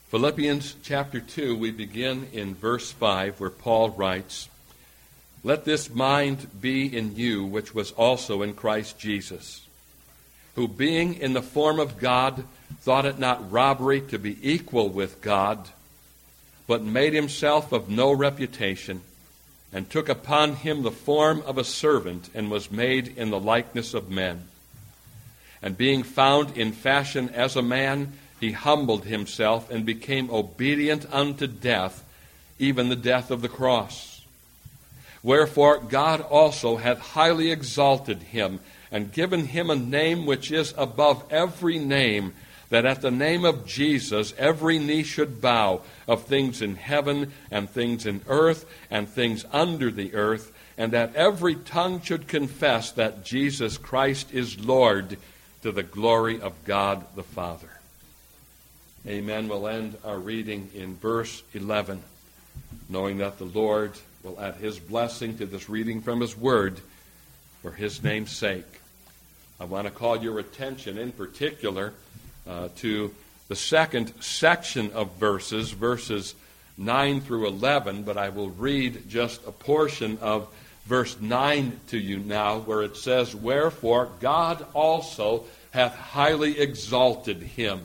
Philippians chapter 2, we begin in verse 5, where Paul writes, "Let this mind be in you, which was also in Christ Jesus, who being in the form of God, thought it not robbery to be equal with God, but made himself of no reputation, and took upon him the form of a servant, and was made in the likeness of men. And being found in fashion as a man, he humbled himself and became obedient unto death, even the death of the cross. Wherefore God also hath highly exalted him, and given him a name which is above every name, that at the name of Jesus every knee should bow, of things in heaven, and things in earth, and things under the earth, and that every tongue should confess that Jesus Christ is Lord, to the glory of God the Father." Amen. We'll end our reading in verse 11, knowing that the Lord will add his blessing to this reading from his word for his name's sake. I want to call your attention in particular to the second section of verses 9 through 11, but I will read just a portion of verse 9 to you now, where it says, "Wherefore God also hath highly exalted him."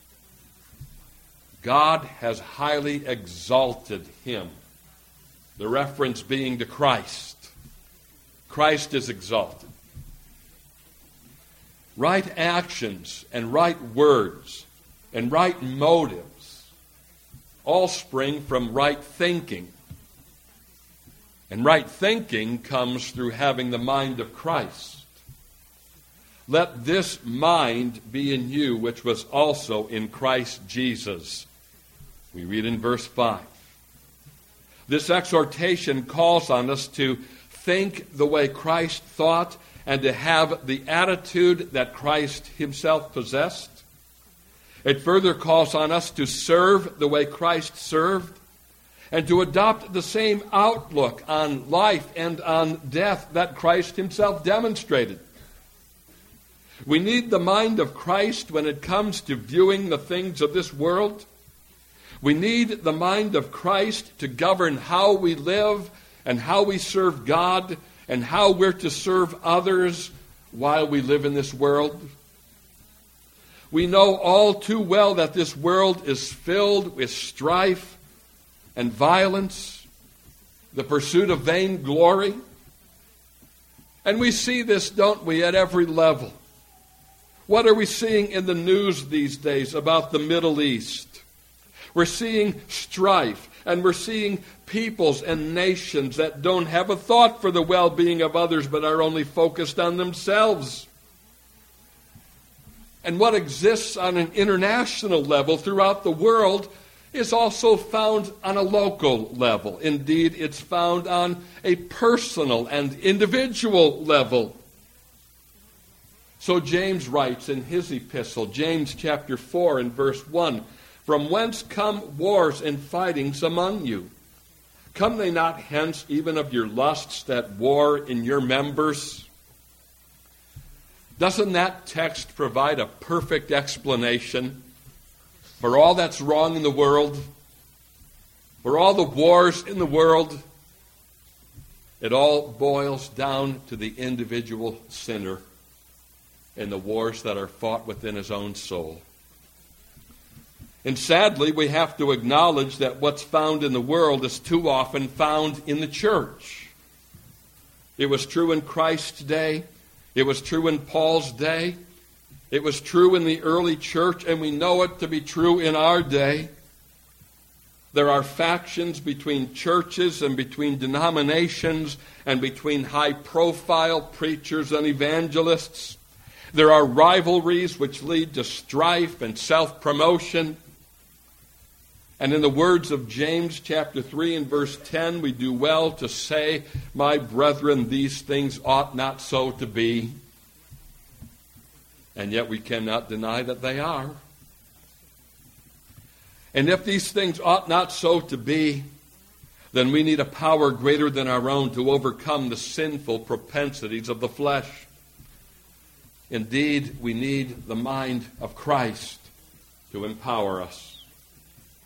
God has highly exalted him. The reference being to Christ. Christ is exalted. Right actions and right words and right motives all spring from right thinking. And right thinking comes through having the mind of Christ. "Let this mind be in you, which was also in Christ Jesus." We read in verse 5. This exhortation calls on us to think the way Christ thought and to have the attitude that Christ himself possessed. It further calls on us to serve the way Christ served and to adopt the same outlook on life and on death that Christ himself demonstrated. We need the mind of Christ when it comes to viewing the things of this world. We need the mind of Christ to govern how we live and how we serve God and how we're to serve others while we live in this world. We know all too well that this world is filled with strife and violence, the pursuit of vainglory. And we see this, don't we, at every level. What are we seeing in the news these days about the Middle East? We're seeing strife, and we're seeing peoples and nations that don't have a thought for the well-being of others, but are only focused on themselves. And what exists on an international level throughout the world is also found on a local level. Indeed, it's found on a personal and individual level. So James writes in his epistle, James chapter 4 and verse 1, "From whence come wars and fightings among you? Come they not hence even of your lusts that war in your members?" Doesn't that text provide a perfect explanation for all that's wrong in the world, for all the wars in the world? It all boils down to the individual sinner and the wars that are fought within his own soul. And sadly, we have to acknowledge that what's found in the world is too often found in the church. It was true in Christ's day. It was true in Paul's day. It was true in the early church, and we know it to be true in our day. There are factions between churches and between denominations and between high-profile preachers and evangelists. There are rivalries which lead to strife and self-promotion. And in the words of James chapter 3 and verse 10, we do well to say, "My brethren, these things ought not so to be." And yet we cannot deny that they are. And if these things ought not so to be, then we need a power greater than our own to overcome the sinful propensities of the flesh. Indeed, we need the mind of Christ to empower us.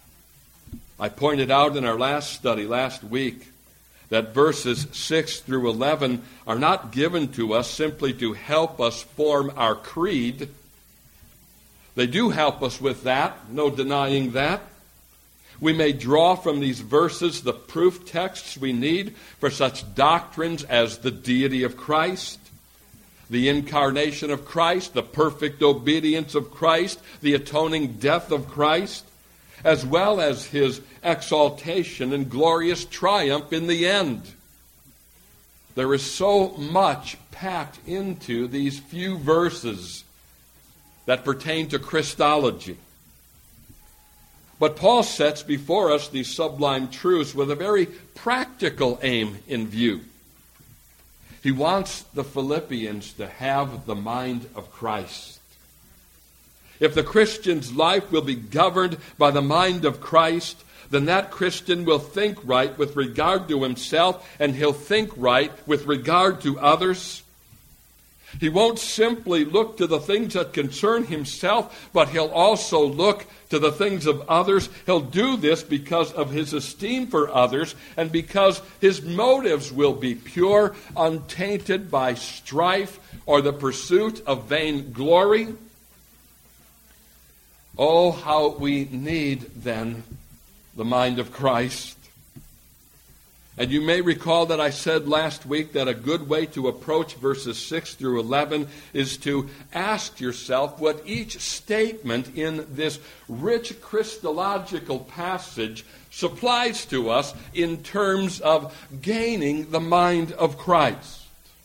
I pointed out in our last study last week that verses 6 through 11 are not given to us simply to help us form our creed. They do help us with that, no denying that. We may draw from these verses the proof texts we need for such doctrines as the deity of Christ, the incarnation of Christ, the perfect obedience of Christ, the atoning death of Christ, as well as his exaltation and glorious triumph in the end. There is so much packed into these few verses that pertain to Christology. But Paul sets before us these sublime truths with a very practical aim in view. He wants the Philippians to have the mind of Christ. If the Christian's life will be governed by the mind of Christ, then that Christian will think right with regard to himself, and he'll think right with regard to others. He won't simply look to the things that concern himself, but he'll also look to the things of others. He'll do this because of his esteem for others and because his motives will be pure, untainted by strife or the pursuit of vain glory. Oh, how we need, then, the mind of Christ. And you may recall that I said last week that a good way to approach verses 6 through 11 is to ask yourself what each statement in this rich Christological passage supplies to us in terms of gaining the mind of Christ.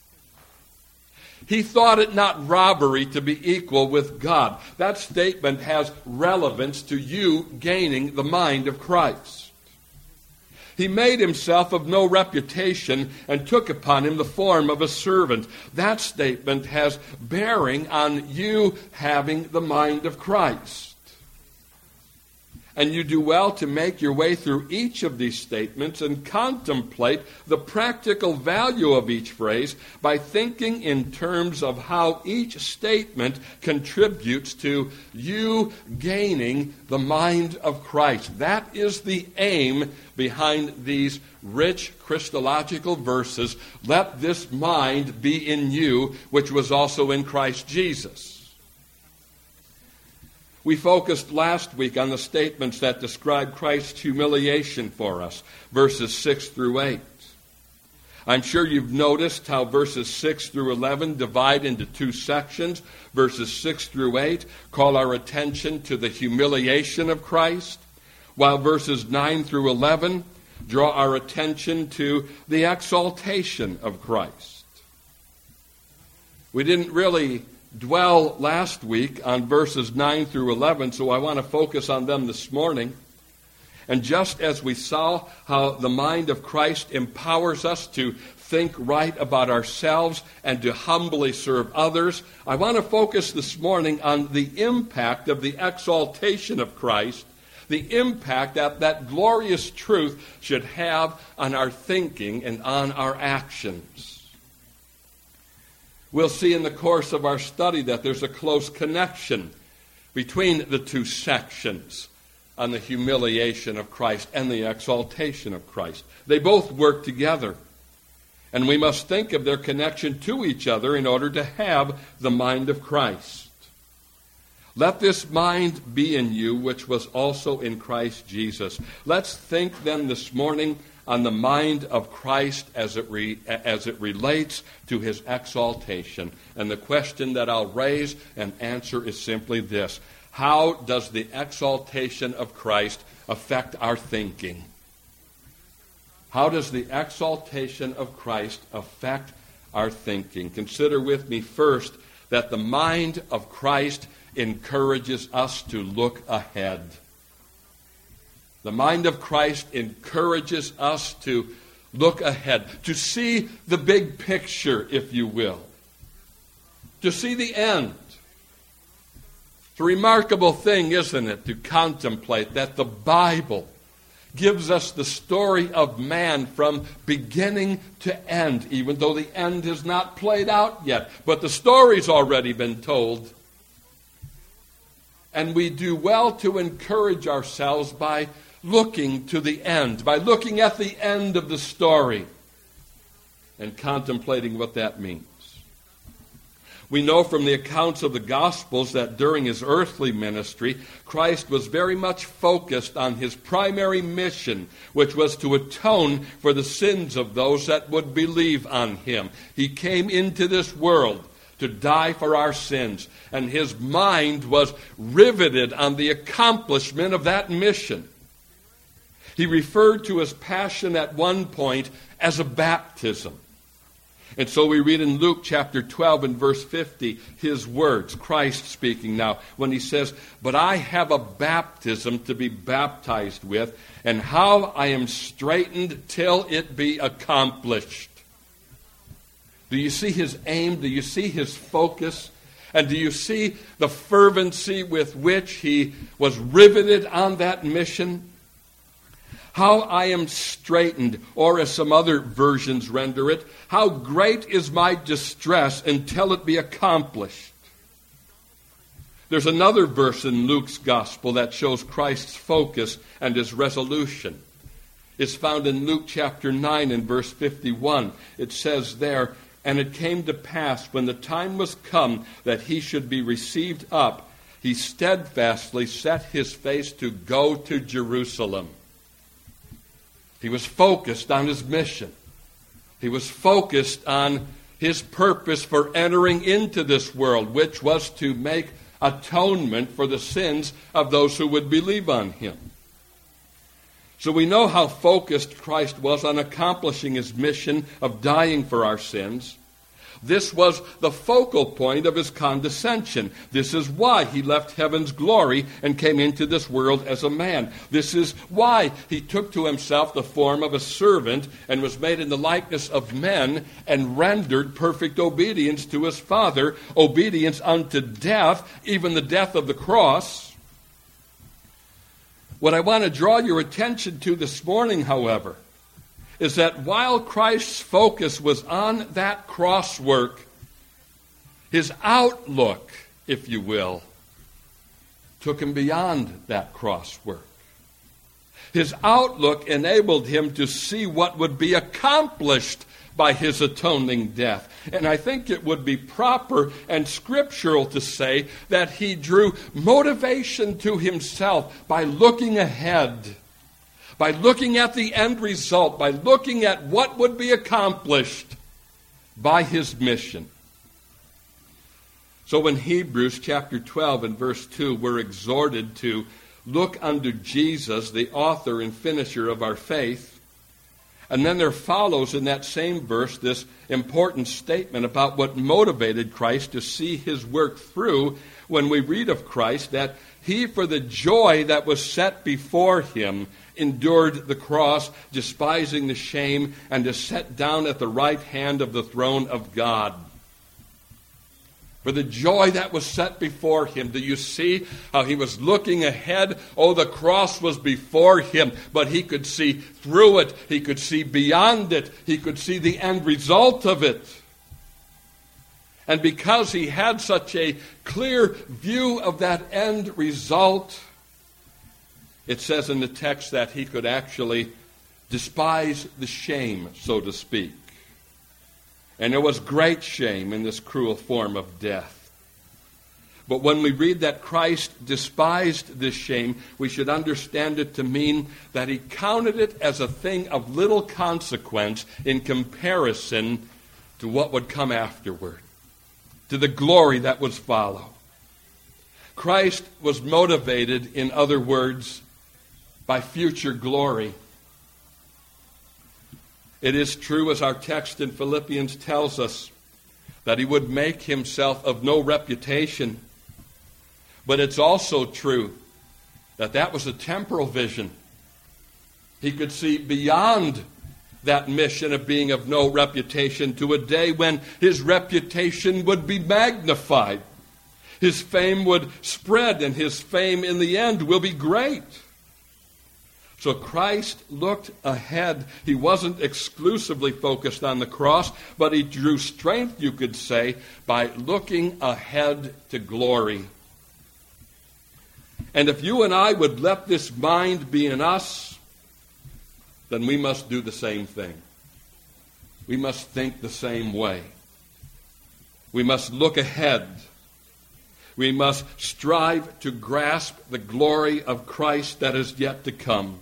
He thought it not robbery to be equal with God. That statement has relevance to you gaining the mind of Christ. He made himself of no reputation and took upon him the form of a servant. That statement has bearing on you having the mind of Christ. And you do well to make your way through each of these statements and contemplate the practical value of each phrase by thinking in terms of how each statement contributes to you gaining the mind of Christ. That is the aim behind these rich Christological verses. Let this mind be in you, which was also in Christ Jesus. We focused last week on the statements that describe Christ's humiliation for us, verses 6 through 8. I'm sure you've noticed how verses 6 through 11 divide into two sections. Verses 6 through 8 call our attention to the humiliation of Christ, while verses 9 through 11 draw our attention to the exaltation of Christ. We didn't really dwell last week on verses 9 through 11, so I want to focus on them this morning. And just as we saw how the mind of Christ empowers us to think right about ourselves and to humbly serve others, I want to focus this morning on the impact of the exaltation of Christ, the impact that that glorious truth should have on our thinking and on our actions. We'll see in the course of our study that there's a close connection between the two sections on the humiliation of Christ and the exaltation of Christ. They both work together, and we must think of their connection to each other in order to have the mind of Christ. Let this mind be in you, which was also in Christ Jesus. Let's think then this morning on the mind of Christ as it relates to his exaltation. And the question that I'll raise and answer is simply this: how does the exaltation of Christ affect our thinking? How does the exaltation of Christ affect our thinking? Consider with me first that the mind of Christ encourages us to look ahead. The mind of Christ encourages us to look ahead, to see the big picture, if you will, to see the end. It's a remarkable thing, isn't it, to contemplate that the Bible gives us the story of man from beginning to end, even though the end is not played out yet, but the story's already been told. And we do well to encourage ourselves by looking to the end, by looking at the end of the story and contemplating what that means. We know from the accounts of the Gospels that during his earthly ministry, Christ was very much focused on his primary mission, which was to atone for the sins of those that would believe on him. He came into this world to die for our sins, and his mind was riveted on the accomplishment of that mission. He referred to his passion at one point as a baptism. And so we read in Luke chapter 12 and verse 50 his words, Christ speaking now, when he says, "But I have a baptism to be baptized with, and how I am straitened till it be accomplished." Do you see his aim? Do you see his focus? And do you see the fervency with which he was riveted on that mission? How I am straitened, or as some other versions render it, how great is my distress until it be accomplished. There's another verse in Luke's gospel that shows Christ's focus and his resolution. It's found in Luke chapter 9 and verse 51. It says there, "And it came to pass, when the time was come that he should be received up, he steadfastly set his face to go to Jerusalem." He was focused on his mission. He was focused on his purpose for entering into this world, which was to make atonement for the sins of those who would believe on him. So we know how focused Christ was on accomplishing his mission of dying for our sins. This was the focal point of his condescension. This is why he left heaven's glory and came into this world as a man. This is why he took to himself the form of a servant and was made in the likeness of men and rendered perfect obedience to his Father, obedience unto death, even the death of the cross. What I want to draw your attention to this morning, however, is that while Christ's focus was on that cross work, his outlook, if you will, took him beyond that cross work. His outlook enabled him to see what would be accomplished by his atoning death. And I think it would be proper and scriptural to say that he drew motivation to himself by looking ahead, by looking at the end result, by looking at what would be accomplished by his mission. So in Hebrews chapter 12 and verse 2, we're exhorted to look unto Jesus, the author and finisher of our faith. And then there follows in that same verse this important statement about what motivated Christ to see his work through when we read of Christ, that he, for the joy that was set before him, endured the cross, despising the shame, and is set down at the right hand of the throne of God. For the joy that was set before him. Do you see how he was looking ahead? Oh, the cross was before him, but he could see through it. He could see beyond it. He could see the end result of it. And because he had such a clear view of that end result, it says in the text that he could actually despise the shame, so to speak. And there was great shame in this cruel form of death. But when we read that Christ despised this shame, we should understand it to mean that he counted it as a thing of little consequence in comparison to what would come afterward, to the glory that was follow. Christ was motivated, in other words, by future glory. It is true, as our text in Philippians tells us, that he would make himself of no reputation. But it's also true that that was a temporal vision. He could see beyond that mission of being of no reputation to a day when his reputation would be magnified. His fame would spread, and his fame in the end will be great. So Christ looked ahead. He wasn't exclusively focused on the cross, but he drew strength, you could say, by looking ahead to glory. And if you and I would let this mind be in us, then we must do the same thing. We must think the same way. We must look ahead. We must strive to grasp the glory of Christ that is yet to come.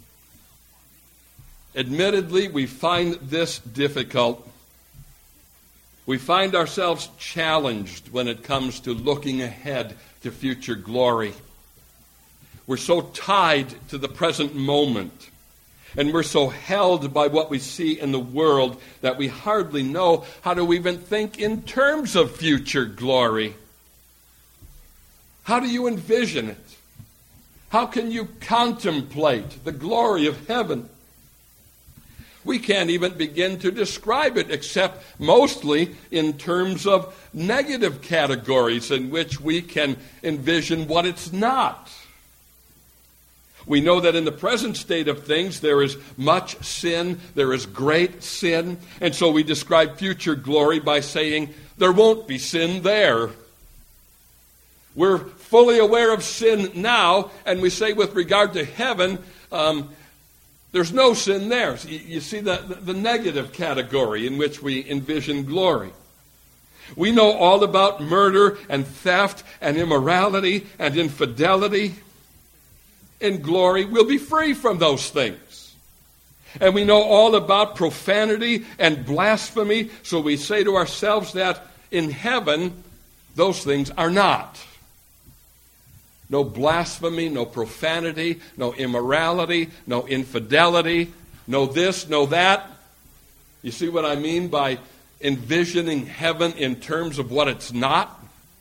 Admittedly, we find this difficult. We find ourselves challenged when it comes to looking ahead to future glory. We're so tied to the present moment, and we're so held by what we see in the world that we hardly know how to even think in terms of future glory. How do you envision it? How can you contemplate the glory of heaven? We can't even begin to describe it, except mostly in terms of negative categories in which we can envision what it's not. We know that in the present state of things there is much sin, there is great sin, and so we describe future glory by saying there won't be sin there. We're fully aware of sin now, and we say with regard to heaven, there's no sin there. So you see the negative category in which we envision glory. We know all about murder and theft and immorality and infidelity. In glory, we'll be free from those things. And we know all about profanity and blasphemy, so we say to ourselves that in heaven, those things are not. No blasphemy, no profanity, no immorality, no infidelity, no this, no that. You see what I mean by envisioning heaven in terms of what it's not?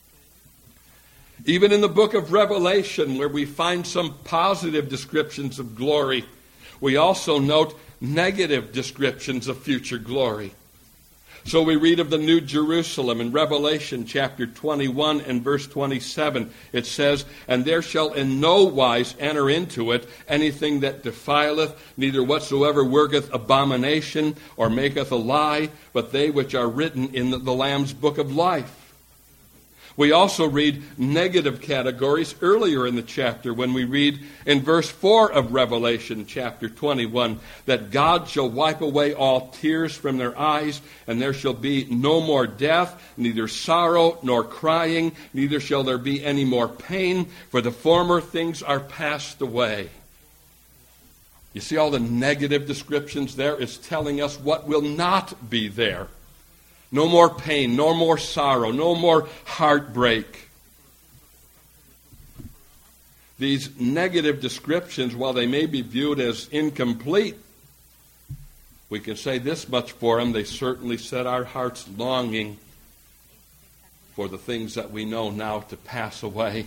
Even in the book of Revelation, where we find some positive descriptions of glory, we also note negative descriptions of future glory. So we read of the New Jerusalem in Revelation chapter 21 and verse 27. It says, "And there shall in no wise enter into it anything that defileth, neither whatsoever worketh abomination or maketh a lie, but they which are written in the Lamb's book of life." We also read negative categories earlier in the chapter when we read in verse 4 of Revelation chapter 21 that God shall wipe away all tears from their eyes, and there shall be no more death, neither sorrow nor crying, neither shall there be any more pain, for the former things are passed away. You see all the negative descriptions there? It's telling us what will not be there. No more pain, no more sorrow, no more heartbreak. These negative descriptions, while they may be viewed as incomplete, we can say this much for them: they certainly set our hearts longing for the things that we know now to pass away.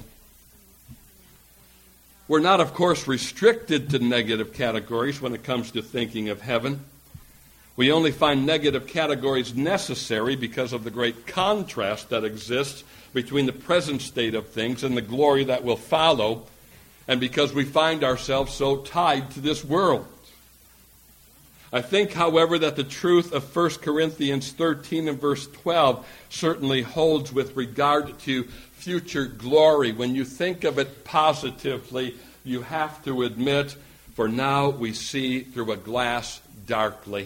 We're not, of course, restricted to negative categories when it comes to thinking of heaven. We only find negative categories necessary because of the great contrast that exists between the present state of things and the glory that will follow, and because we find ourselves so tied to this world. I think, however, that the truth of 1 Corinthians 13 and verse 12 certainly holds with regard to future glory. When you think of it positively, you have to admit, for now we see through a glass darkly.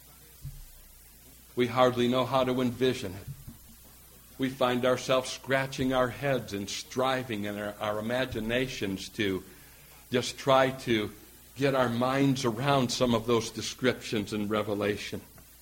We hardly know how to envision it. We find ourselves scratching our heads and striving in our imaginations to just try to get our minds around some of those descriptions in Revelation.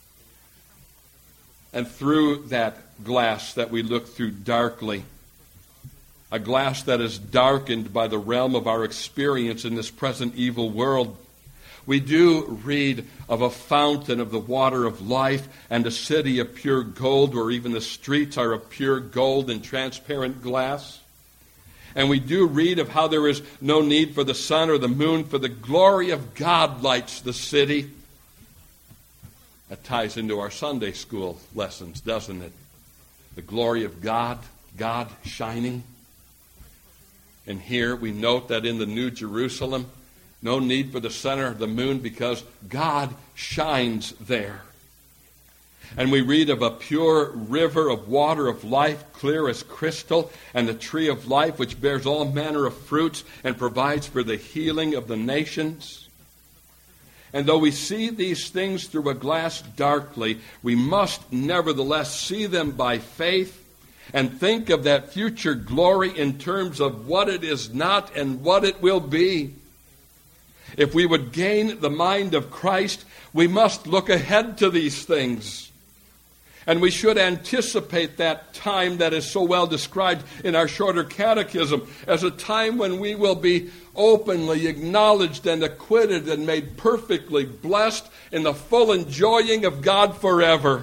And through that glass that we look through darkly, a glass that is darkened by the realm of our experience in this present evil world, we do read of a fountain of the water of life and a city of pure gold, where even the streets are of pure gold and transparent glass. And we do read of how there is no need for the sun or the moon, for the glory of God lights the city. That ties into our Sunday school lessons, doesn't it? The glory of God, God shining. And here we note that in the New Jerusalem, no need for the sun or the moon because God shines there. And we read of a pure river of water of life, clear as crystal, and the tree of life which bears all manner of fruits and provides for the healing of the nations. And though we see these things through a glass darkly, we must nevertheless see them by faith and think of that future glory in terms of what it is not and what it will be. If we would gain the mind of Christ, we must look ahead to these things. And we should anticipate that time that is so well described in our shorter catechism as a time when we will be openly acknowledged and acquitted and made perfectly blessed in the full enjoying of God forever.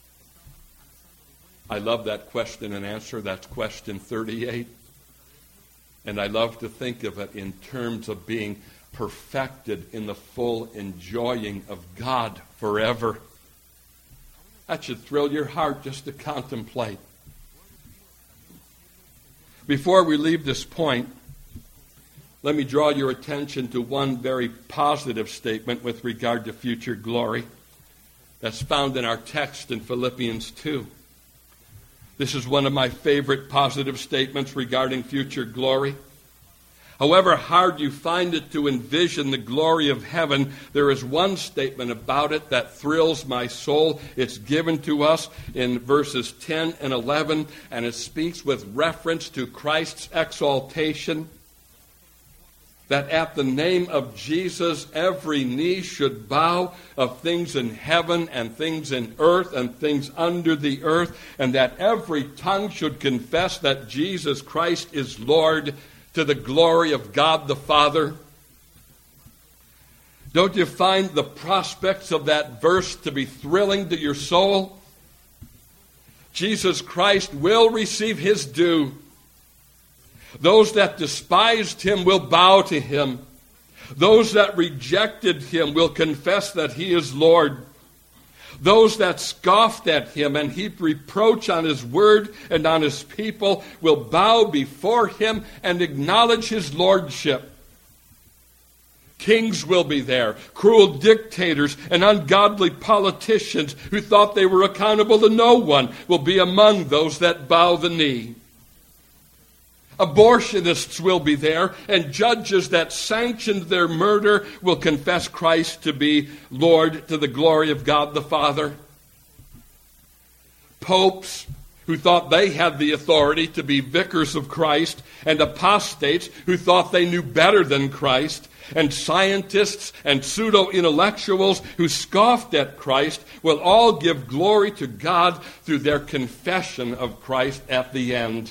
I love that question and answer. That's question 38. And I love to think of it in terms of being perfected in the full enjoying of God forever. That should thrill your heart just to contemplate. Before we leave this point, let me draw your attention to one very positive statement with regard to future glory that's found in our text in Philippians 2. This is one of my favorite positive statements regarding future glory. However hard you find it to envision the glory of heaven, there is one statement about it that thrills my soul. It's given to us in verses 10 and 11, and it speaks with reference to Christ's exaltation. That at the name of Jesus, every knee should bow of things in heaven and things in earth and things under the earth, and that every tongue should confess that Jesus Christ is Lord, to the glory of God the Father. Don't you find the prospects of that verse to be thrilling to your soul? Jesus Christ will receive his due. Those that despised him will bow to him. Those that rejected him will confess that he is Lord. Those that scoffed at him and heaped reproach on his word and on his people will bow before him and acknowledge his lordship. Kings will be there, cruel dictators and ungodly politicians who thought they were accountable to no one will be among those that bow the knee. Abortionists will be there, and judges that sanctioned their murder will confess Christ to be Lord to the glory of God the Father. Popes who thought they had the authority to be vicars of Christ, and apostates who thought they knew better than Christ, and scientists and pseudo-intellectuals who scoffed at Christ will all give glory to God through their confession of Christ at the end.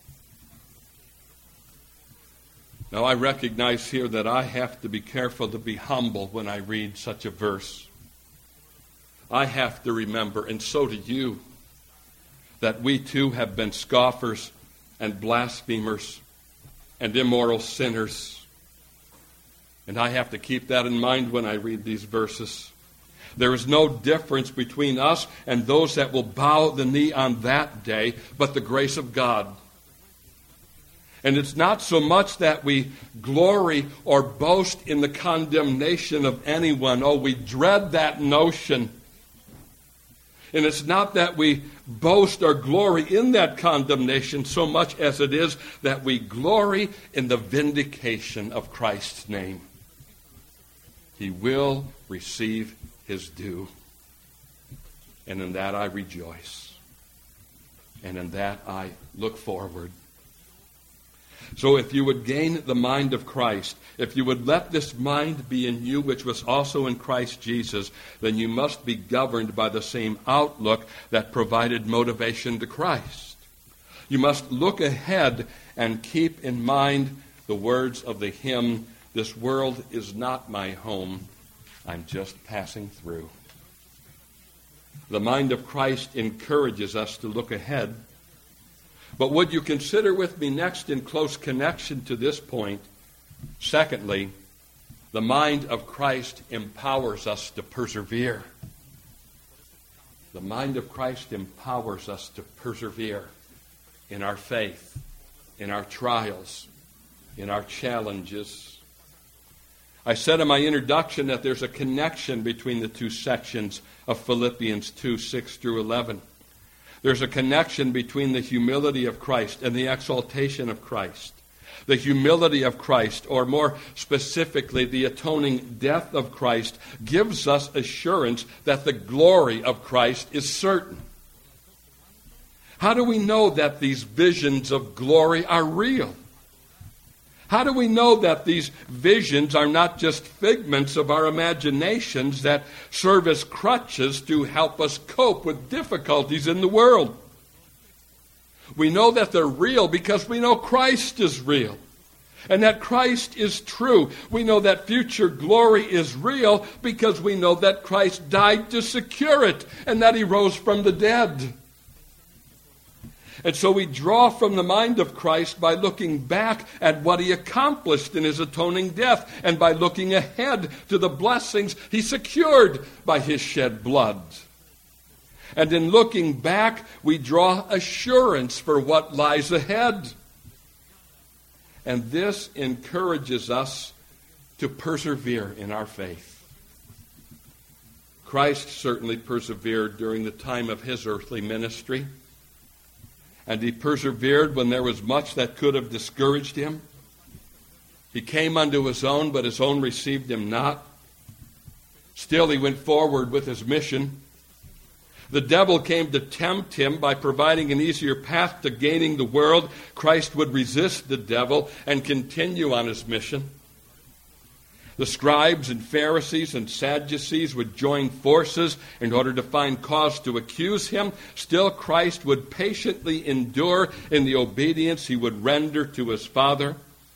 Now, I recognize here that I have to be careful to be humble when I read such a verse. I have to remember, and so do you, that we too have been scoffers and blasphemers and immoral sinners. And I have to keep that in mind when I read these verses. There is no difference between us and those that will bow the knee on that day, but the grace of God. And it's not so much that we glory or boast in the condemnation of anyone. Oh, we dread that notion. And it's not that we boast or glory in that condemnation so much as it is that we glory in the vindication of Christ's name. He will receive his due. And in that I rejoice. And in that I look forward. So if you would gain the mind of Christ, if you would let this mind be in you which was also in Christ Jesus, then you must be governed by the same outlook that provided motivation to Christ. You must look ahead and keep in mind the words of the hymn, "This world is not my home, I'm just passing through." The mind of Christ encourages us to look ahead. But would you consider with me next in close connection to this point, secondly, the mind of Christ empowers us to persevere. The mind of Christ empowers us to persevere in our faith, in our trials, in our challenges. I said in my introduction that there's a connection between the two sections of Philippians 2, 6 through 11. There's a connection between the humility of Christ and the exaltation of Christ. The humility of Christ, or more specifically, the atoning death of Christ, gives us assurance that the glory of Christ is certain. How do we know that these visions of glory are real? How do we know that these visions are not just figments of our imaginations that serve as crutches to help us cope with difficulties in the world? We know that they're real because we know Christ is real and that Christ is true. We know that future glory is real because we know that Christ died to secure it and that he rose from the dead. And so we draw from the mind of Christ by looking back at what he accomplished in his atoning death and by looking ahead to the blessings he secured by his shed blood. And in looking back, we draw assurance for what lies ahead. And this encourages us to persevere in our faith. Christ certainly persevered during the time of his earthly ministry. And he persevered when there was much that could have discouraged him. He came unto his own, but his own received him not. Still he went forward with his mission. The devil came to tempt him by providing an easier path to gaining the world. Christ would resist the devil and continue on his mission. The scribes and Pharisees and Sadducees would join forces in order to find cause to accuse him. Still, Christ would patiently endure in the obedience he would render to his Father.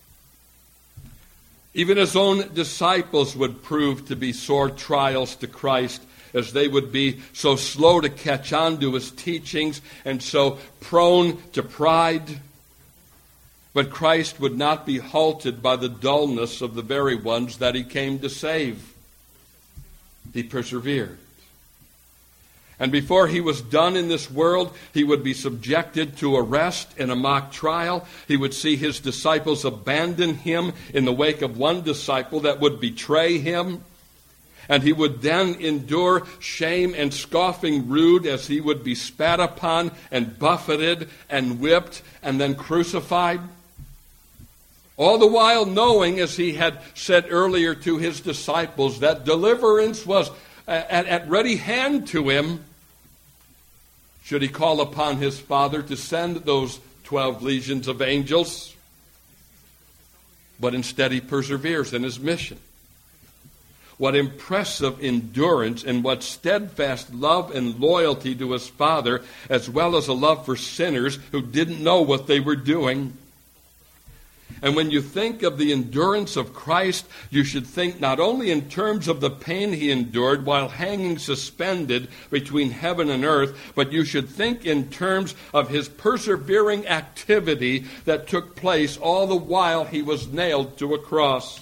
Even his own disciples would prove to be sore trials to Christ, as they would be so slow to catch on to his teachings and so prone to pride. But Christ would not be halted by the dullness of the very ones that he came to save. He persevered. And before he was done in this world, he would be subjected to arrest and a mock trial. He would see his disciples abandon him in the wake of one disciple that would betray him. And he would then endure shame and scoffing rude as he would be spat upon and buffeted and whipped and then crucified. All the while knowing, as he had said earlier to his disciples, that deliverance was at ready hand to him, should he call upon his Father to send those 12 legions of angels. But instead he perseveres in his mission. What impressive endurance and what steadfast love and loyalty to his Father, as well as a love for sinners who didn't know what they were doing. And when you think of the endurance of Christ, you should think not only in terms of the pain he endured while hanging suspended between heaven and earth, but you should think in terms of his persevering activity that took place all the while he was nailed to a cross.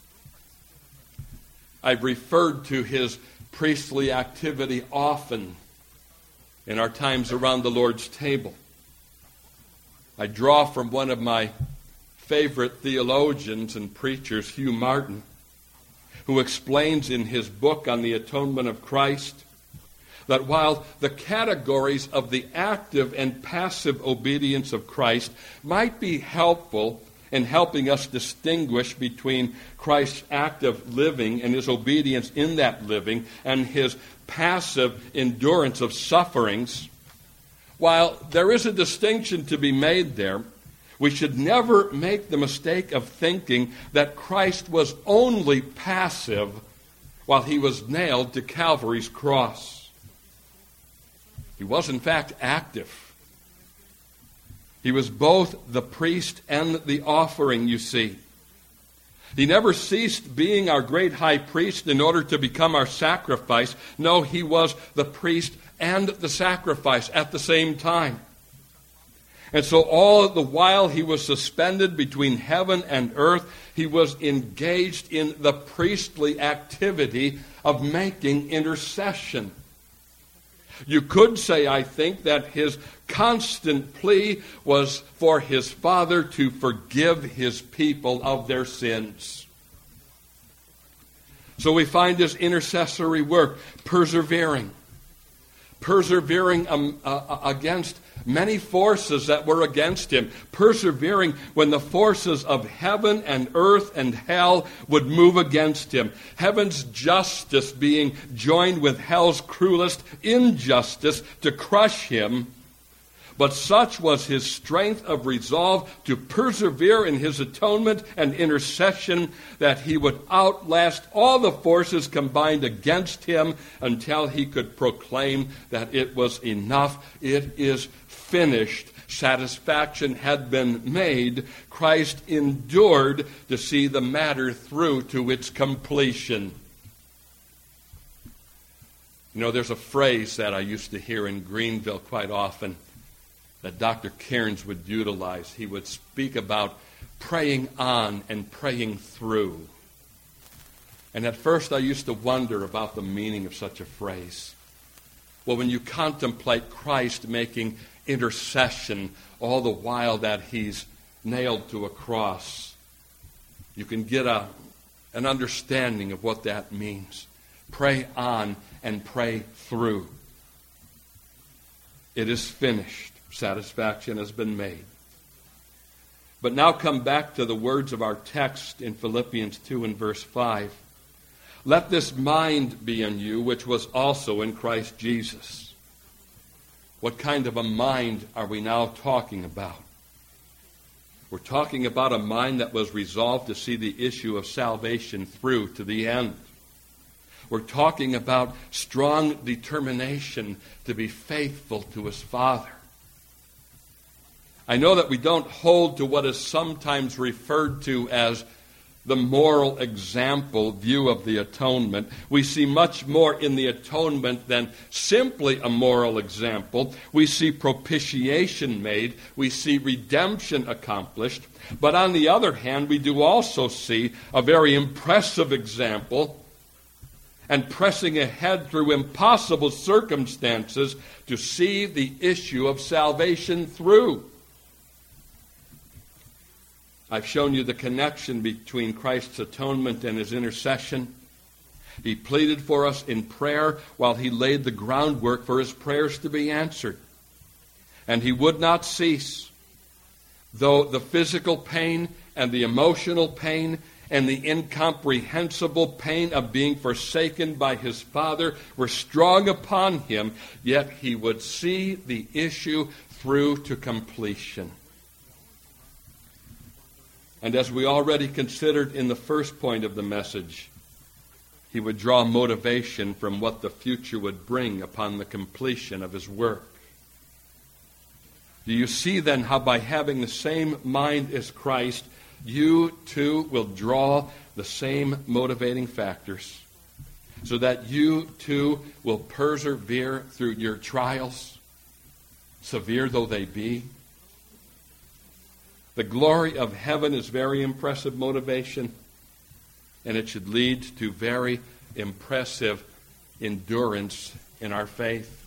I've referred to his priestly activity often in our times around the Lord's table. I draw from one of my favorite theologians and preachers, Hugh Martin, who explains in his book on the atonement of Christ that while the categories of the active and passive obedience of Christ might be helpful in helping us distinguish between Christ's active living and his obedience in that living and his passive endurance of sufferings, while there is a distinction to be made there, we should never make the mistake of thinking that Christ was only passive while he was nailed to Calvary's cross. He was, in fact, active. He was both the priest and the offering, you see. He never ceased being our great high priest in order to become our sacrifice. No, he was the priest and the sacrifice at the same time. And so all the while he was suspended between heaven and earth, he was engaged in the priestly activity of making intercession. You could say, I think, that his constant plea was for his Father to forgive his people of their sins. So we find his intercessory work, persevering against many forces that were against him, persevering when the forces of heaven and earth and hell would move against him. Heaven's justice being joined with hell's cruelest injustice to crush him. But such was his strength of resolve to persevere in his atonement and intercession that he would outlast all the forces combined against him until he could proclaim that it was enough. It is finished. Satisfaction had been made. Christ endured to see the matter through to its completion. You know, there's a phrase that I used to hear in Greenville quite often that Dr. Cairns would utilize. He would speak about praying on and praying through. And at first I used to wonder about the meaning of such a phrase. Well, when you contemplate Christ making intercession all the while that he's nailed to a cross, you can get an understanding of what that means. Pray on and pray through. It is finished. Satisfaction has been made. But now come back to the words of our text in Philippians 2 and verse 5. Let this mind be in you, which was also in Christ Jesus. What kind of a mind are we now talking about? We're talking about a mind that was resolved to see the issue of salvation through to the end. We're talking about strong determination to be faithful to his Father. I know that we don't hold to what is sometimes referred to as the moral example view of the atonement. We see much more in the atonement than simply a moral example. We see propitiation made. We see redemption accomplished. But on the other hand, we do also see a very impressive example and pressing ahead through impossible circumstances to see the issue of salvation through. I've shown you the connection between Christ's atonement and his intercession. He pleaded for us in prayer while he laid the groundwork for his prayers to be answered. And he would not cease, though the physical pain and the emotional pain and the incomprehensible pain of being forsaken by his Father were strong upon him, yet he would see the issue through to completion. And as we already considered in the first point of the message, he would draw motivation from what the future would bring upon the completion of his work. Do you see then how by having the same mind as Christ, you too will draw the same motivating factors, so that you too will persevere through your trials, severe though they be? The glory of heaven is very impressive motivation, and it should lead to very impressive endurance in our faith.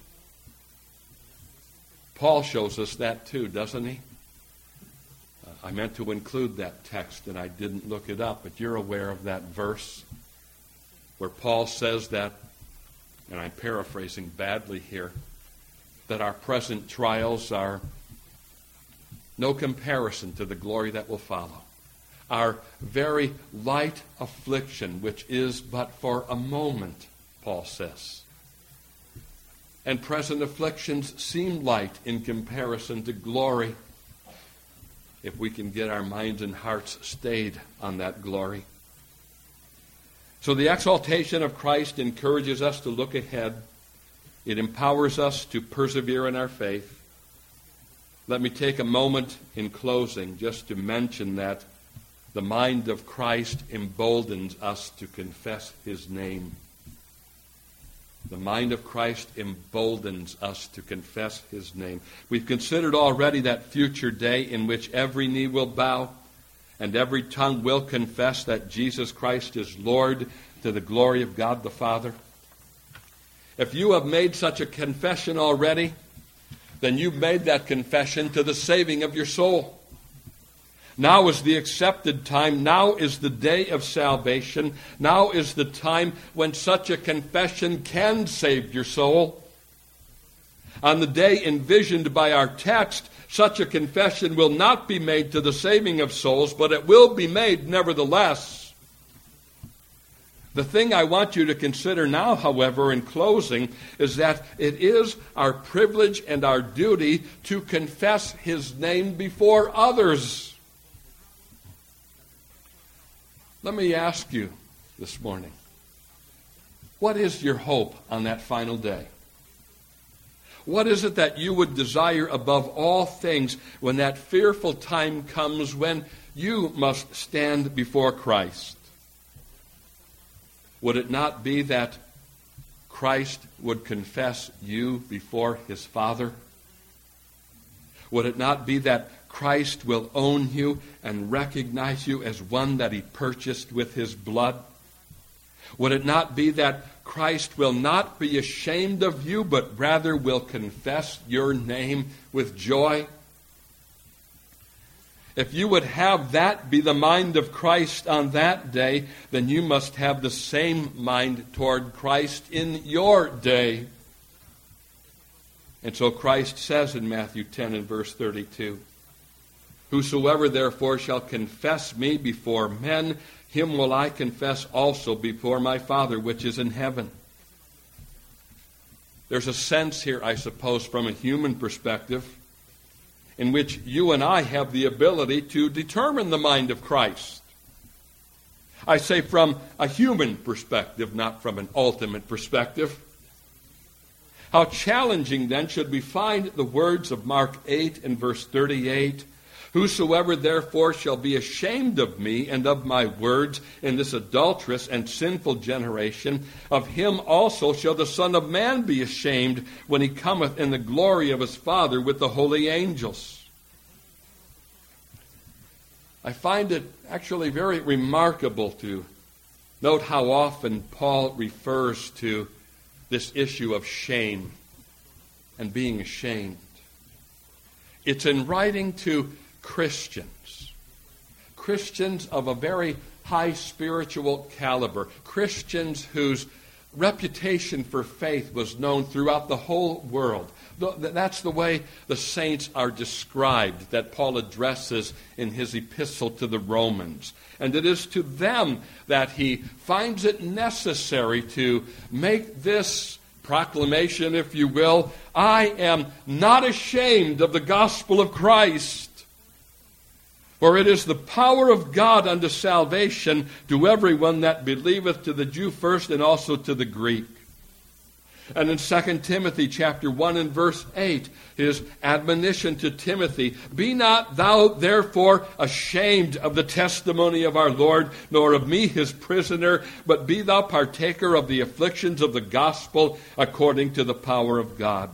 Paul shows us that too, doesn't he? I meant to include that text and I didn't look it up, but you're aware of that verse where Paul says that, and I'm paraphrasing badly here, that our present trials are no comparison to the glory that will follow. Our very light affliction, which is but for a moment, Paul says. And present afflictions seem light in comparison to glory, if we can get our minds and hearts stayed on that glory. So the exaltation of Christ encourages us to look ahead. It empowers us to persevere in our faith. Let me take a moment in closing just to mention that the mind of Christ emboldens us to confess his name. The mind of Christ emboldens us to confess his name. We've considered already that future day in which every knee will bow and every tongue will confess that Jesus Christ is Lord, to the glory of God the Father. If you have made such a confession already, then you've made that confession to the saving of your soul. Now is the accepted time. Now is the day of salvation. Now is the time when such a confession can save your soul. On the day envisioned by our text, such a confession will not be made to the saving of souls, but it will be made nevertheless. The thing I want you to consider now, however, in closing, is that it is our privilege and our duty to confess His name before others. Let me ask you this morning, what is your hope on that final day? What is it that you would desire above all things when that fearful time comes when you must stand before Christ? Would it not be that Christ would confess you before His Father? Would it not be that Christ will own you and recognize you as one that He purchased with His blood? Would it not be that Christ will not be ashamed of you, but rather will confess your name with joy? If you would have that be the mind of Christ on that day, then you must have the same mind toward Christ in your day. And so Christ says in Matthew 10 and verse 32, "Whosoever therefore shall confess me before men, him will I confess also before my Father which is in heaven." There's a sense here, I suppose, from a human perspective, in which you and I have the ability to determine the mind of Christ. I say from a human perspective, not from an ultimate perspective. How challenging then should we find the words of Mark 8 and verse 38, "Whosoever therefore shall be ashamed of me and of my words in this adulterous and sinful generation, of him also shall the Son of Man be ashamed when he cometh in the glory of his Father with the holy angels." I find it actually very remarkable to note how often Paul refers to this issue of shame and being ashamed. It's in writing to Christians of a very high spiritual caliber, Christians whose reputation for faith was known throughout the whole world. That's the way the saints are described that Paul addresses in his epistle to the Romans. And it is to them that he finds it necessary to make this proclamation, if you will: "I am not ashamed of the gospel of Christ. For it is the power of God unto salvation to everyone that believeth, to the Jew first and also to the Greek." And in 2 Timothy chapter 1 and verse 8, his admonition to Timothy: "Be not thou therefore ashamed of the testimony of our Lord, nor of me his prisoner, but be thou partaker of the afflictions of the gospel according to the power of God."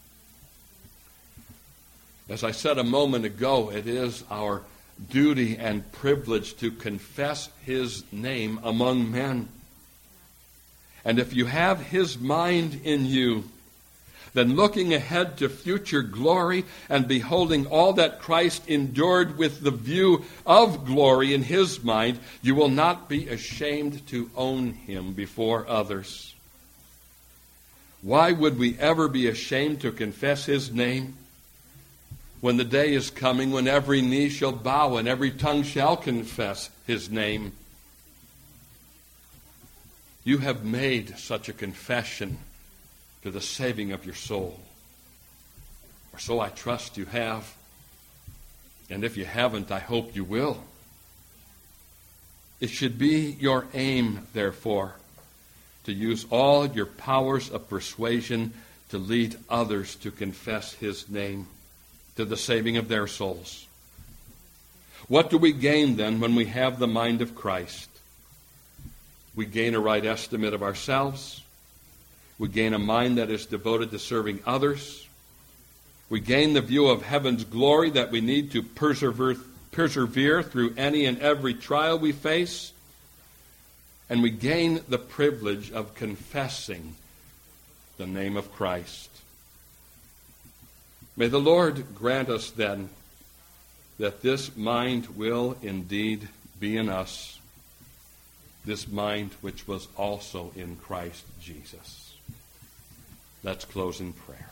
As I said a moment ago, it is our duty and privilege to confess His name among men. And if you have His mind in you, then looking ahead to future glory and beholding all that Christ endured with the view of glory in His mind, you will not be ashamed to own Him before others. Why would we ever be ashamed to confess His name when the day is coming when every knee shall bow and every tongue shall confess His name? You have made such a confession to the saving of your soul. Or so I trust you have. And if you haven't, I hope you will. It should be your aim, therefore, to use all your powers of persuasion to lead others to confess His name, to the saving of their souls. What do we gain then when we have the mind of Christ? We gain a right estimate of ourselves. We gain a mind that is devoted to serving others. We gain the view of heaven's glory that we need to persevere through any and every trial we face. And we gain the privilege of confessing the name of Christ. May the Lord grant us then that this mind will indeed be in us, this mind which was also in Christ Jesus. Let's close in prayer.